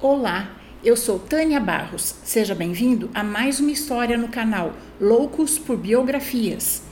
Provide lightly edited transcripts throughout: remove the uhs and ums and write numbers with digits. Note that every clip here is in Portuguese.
Olá, eu sou Tânia Barros. Seja bem-vindo a mais uma história no canal Loucos por Biografias.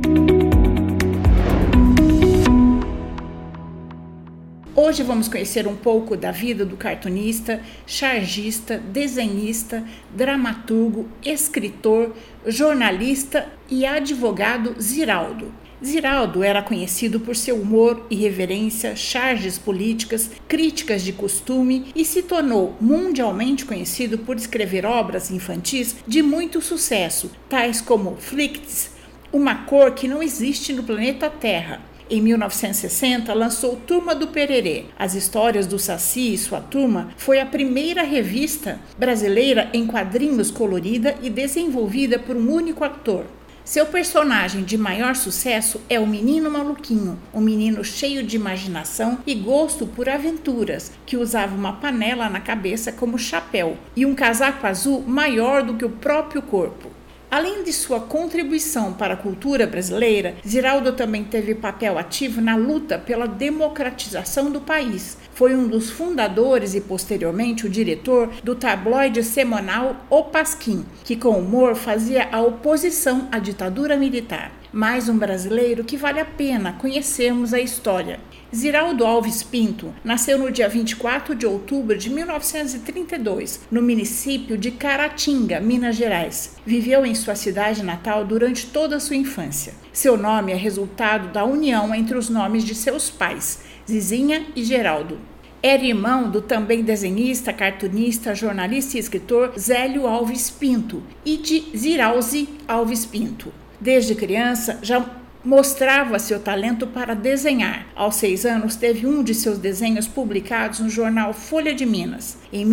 Hoje vamos conhecer um pouco da vida do cartunista, chargista, desenhista, dramaturgo, escritor, jornalista e advogado Ziraldo. Ziraldo era conhecido por seu humor, irreverência, charges políticas, críticas de costume e se tornou mundialmente conhecido por escrever obras infantis de muito sucesso, tais como Flicts, Uma Cor que Não Existe no Planeta Terra. Em 1960, lançou Turma do Pererê. As Histórias do Saci e Sua Turma foi a primeira revista brasileira em quadrinhos colorida e desenvolvida por um único autor. Seu personagem de maior sucesso é o Menino Maluquinho, um menino cheio de imaginação e gosto por aventuras, que usava uma panela na cabeça como chapéu e um casaco azul maior do que o próprio corpo. Além de sua contribuição para a cultura brasileira, Ziraldo também teve papel ativo na luta pela democratização do país. Foi um dos fundadores e, posteriormente, o diretor do tabloide semanal O Pasquim, que com humor fazia a oposição à ditadura militar. Mais um brasileiro que vale a pena conhecermos a história. Ziraldo Alves Pinto nasceu no dia 24 de outubro de 1932, no município de Caratinga, Minas Gerais. Viveu em sua cidade natal durante toda a sua infância. Seu nome é resultado da união entre os nomes de seus pais, Zizinha e Geraldo. Era irmão do também desenhista, cartunista, jornalista e escritor Zélio Alves Pinto e de Ziralze Alves Pinto. Desde criança, já mostrava seu talento para desenhar. Aos 6 anos, teve um de seus desenhos publicados no jornal Folha de Minas. Em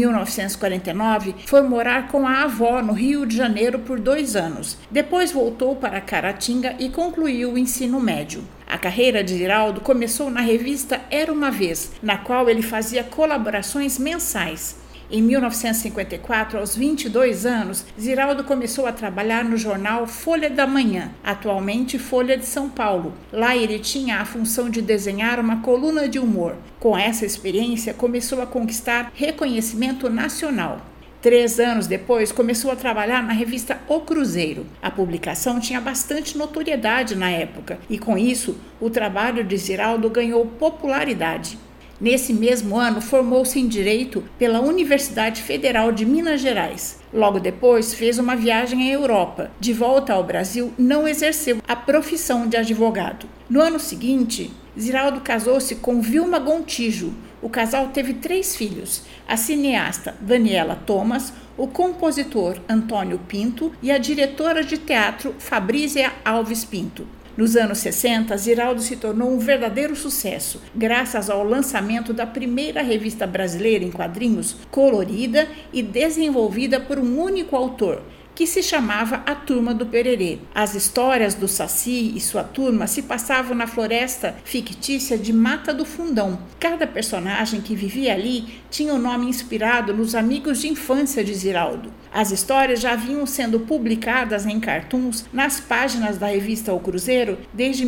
1949, foi morar com a avó no Rio de Janeiro por 2 anos. Depois voltou para Caratinga e concluiu o ensino médio. A carreira de Ziraldo começou na revista Era Uma Vez, na qual ele fazia colaborações mensais. Em 1954, aos 22 anos, Ziraldo começou a trabalhar no jornal Folha da Manhã, atualmente Folha de São Paulo. Lá ele tinha a função de desenhar uma coluna de humor. Com essa experiência, começou a conquistar reconhecimento nacional. 3 anos depois, começou a trabalhar na revista O Cruzeiro. A publicação tinha bastante notoriedade na época e, com isso, o trabalho de Ziraldo ganhou popularidade. Nesse mesmo ano, formou-se em Direito pela Universidade Federal de Minas Gerais. Logo depois, fez uma viagem à Europa. De volta ao Brasil, não exerceu a profissão de advogado. No ano seguinte, Ziraldo casou-se com Vilma Gontijo. O casal teve 3 filhos, a cineasta Daniela Thomas, o compositor Antônio Pinto e a diretora de teatro Fabrícia Alves Pinto. Nos anos 60, Ziraldo se tornou um verdadeiro sucesso, graças ao lançamento da primeira revista brasileira em quadrinhos colorida e desenvolvida por um único autor, que se chamava A Turma do Pererê. As histórias do Saci e sua turma se passavam na floresta fictícia de Mata do Fundão. Cada personagem que vivia ali tinha um nome inspirado nos amigos de infância de Ziraldo. As histórias já vinham sendo publicadas em cartoons nas páginas da revista O Cruzeiro desde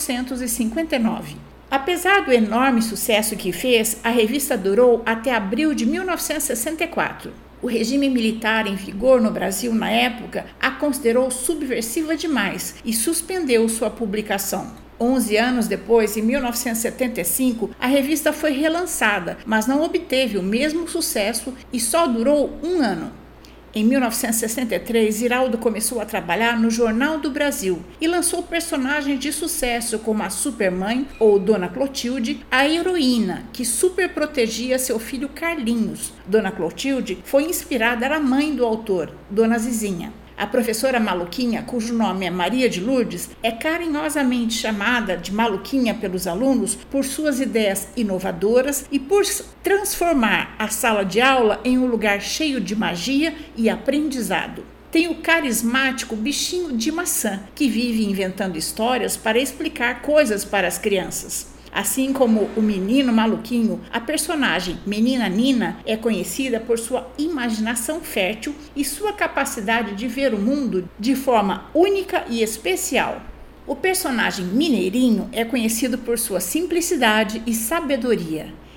1959. Apesar do enorme sucesso que fez, a revista durou até abril de 1964. O regime militar em vigor no Brasil na época a considerou subversiva demais e suspendeu sua publicação. 11 anos depois, em 1975, a revista foi relançada, mas não obteve o mesmo sucesso e só durou 1 ano. Em 1963, Ziraldo começou a trabalhar no Jornal do Brasil e lançou personagens de sucesso como a Supermãe ou Dona Clotilde, a heroína que superprotegia seu filho Carlinhos. Dona Clotilde foi inspirada na mãe do autor, Dona Zizinha. A professora Maluquinha, cujo nome é Maria de Lourdes, é carinhosamente chamada de Maluquinha pelos alunos por suas ideias inovadoras e por transformar a sala de aula em um lugar cheio de magia e aprendizado. Tem o carismático bichinho de maçã, que vive inventando histórias para explicar coisas para as crianças. Assim como o Menino Maluquinho, a personagem Menina Nina é conhecida por sua imaginação fértil e sua capacidade de ver o mundo de forma única e especial. O personagem Mineirinho é conhecido por sua simplicidade e sabedoria.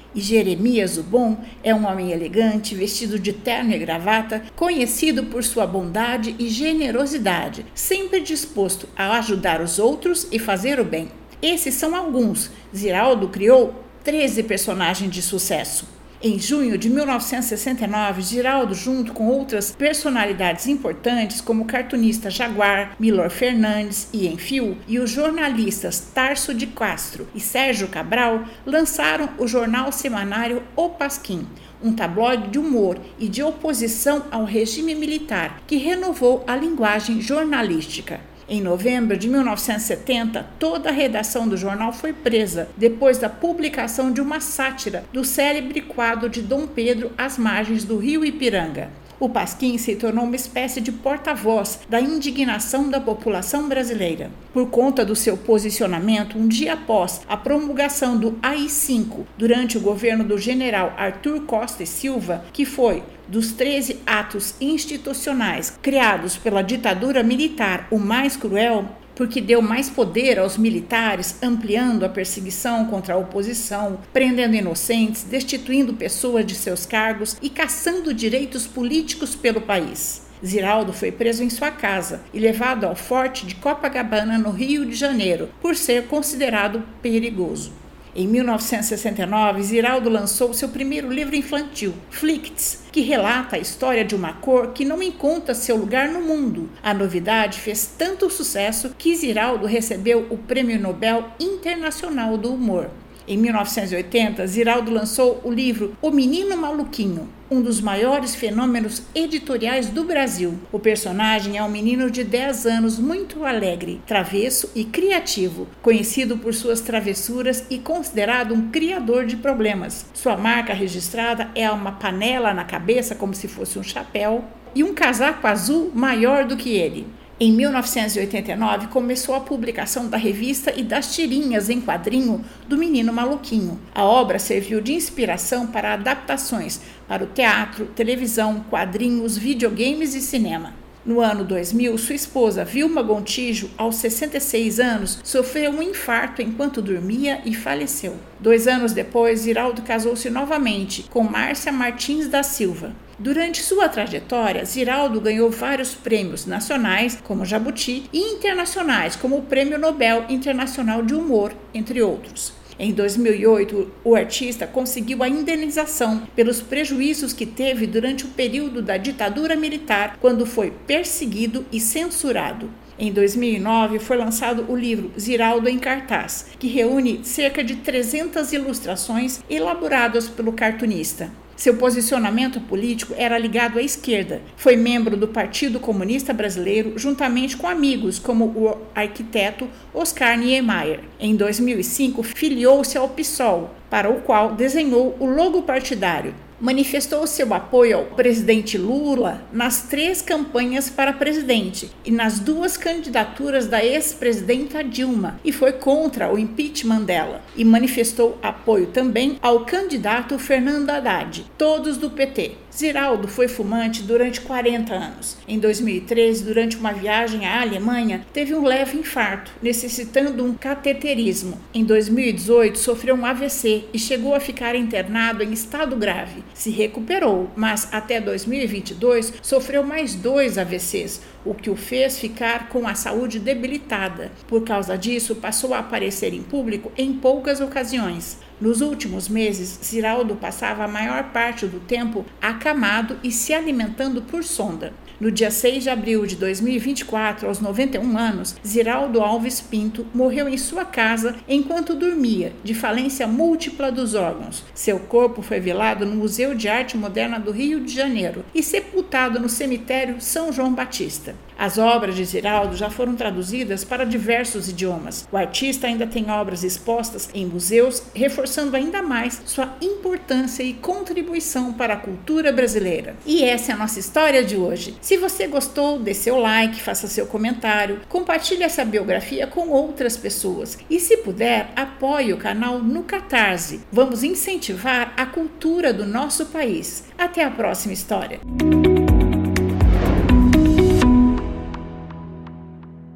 E Jeremias o Bom é um homem elegante, vestido de terno e gravata, conhecido por sua bondade e generosidade, sempre disposto a ajudar os outros e fazer o bem. Esses são alguns. Ziraldo criou 13 personagens de sucesso. Em junho de 1969, Ziraldo, junto com outras personalidades importantes como o cartunista Jaguar, Milor Fernandes e Enfio, e os jornalistas Tarso de Castro e Sérgio Cabral, lançaram o jornal semanário O Pasquim, um tabloide de humor e de oposição ao regime militar, que renovou a linguagem jornalística. Em novembro de 1970, toda a redação do jornal foi presa, depois da publicação de uma sátira do célebre quadro de Dom Pedro às margens do rio Ipiranga. O Pasquim se tornou uma espécie de porta-voz da indignação da população brasileira. Por conta do seu posicionamento, um dia após a promulgação do AI-5, durante o governo do general Arthur Costa e Silva, que foi dos 13 atos institucionais criados pela ditadura militar o mais cruel, porque deu mais poder aos militares, ampliando a perseguição contra a oposição, prendendo inocentes, destituindo pessoas de seus cargos e caçando direitos políticos pelo país. Ziraldo foi preso em sua casa e levado ao forte de Copacabana, no Rio de Janeiro, por ser considerado perigoso. Em 1969, Ziraldo lançou seu primeiro livro infantil, Flicts, que relata a história de uma cor que não encontra seu lugar no mundo. A novidade fez tanto sucesso que Ziraldo recebeu o Prêmio Nobel Internacional do Humor. Em 1980, Ziraldo lançou o livro O Menino Maluquinho, um dos maiores fenômenos editoriais do Brasil. O personagem é um menino de 10 anos muito alegre, travesso e criativo, conhecido por suas travessuras e considerado um criador de problemas. Sua marca registrada é uma panela na cabeça, como se fosse um chapéu, e um casaco azul maior do que ele. Em 1989, começou a publicação da revista e das tirinhas em quadrinho do Menino Maluquinho. A obra serviu de inspiração para adaptações para o teatro, televisão, quadrinhos, videogames e cinema. No ano 2000, sua esposa Vilma Gontijo, aos 66 anos, sofreu um infarto enquanto dormia e faleceu. 2 anos depois, Ziraldo casou-se novamente com Márcia Martins da Silva. Durante sua trajetória, Ziraldo ganhou vários prêmios nacionais, como Jabuti, e internacionais, como o Prêmio Nobel Internacional de Humor, entre outros. Em 2008, o artista conseguiu a indenização pelos prejuízos que teve durante o período da ditadura militar, quando foi perseguido e censurado. Em 2009, foi lançado o livro Ziraldo em Cartaz, que reúne cerca de 300 ilustrações elaboradas pelo cartunista. Seu posicionamento político era ligado à esquerda. Foi membro do Partido Comunista Brasileiro, juntamente com amigos como o arquiteto Oscar Niemeyer. Em 2005, filiou-se ao PSOL, para o qual desenhou o logo partidário. Manifestou seu apoio ao presidente Lula nas 3 campanhas para presidente e nas 2 candidaturas da ex-presidenta Dilma, e foi contra o impeachment dela, e manifestou apoio também ao candidato Fernando Haddad, todos do PT. Ziraldo foi fumante durante 40 anos. Em 2013, durante uma viagem à Alemanha, teve um leve infarto, necessitando um cateterismo. Em 2018, sofreu um AVC e chegou a ficar internado em estado grave. Se recuperou, mas até 2022 sofreu mais 2 AVCs, o que o fez ficar com a saúde debilitada. Por causa disso, passou a aparecer em público em poucas ocasiões. Nos últimos meses, Ziraldo passava a maior parte do tempo acamado e se alimentando por sonda. No dia 6 de abril de 2024, aos 91 anos, Ziraldo Alves Pinto morreu em sua casa enquanto dormia, de falência múltipla dos órgãos. Seu corpo foi velado no Museu de Arte Moderna do Rio de Janeiro e sepultado no cemitério São João Batista. As obras de Ziraldo já foram traduzidas para diversos idiomas. O artista ainda tem obras expostas em museus, reforçando ainda mais sua importância e contribuição para a cultura brasileira. E essa é a nossa história de hoje. Se você gostou, dê seu like, faça seu comentário, compartilhe essa biografia com outras pessoas e, se puder, apoie o canal no Catarse. Vamos incentivar a cultura do nosso país. Até a próxima história!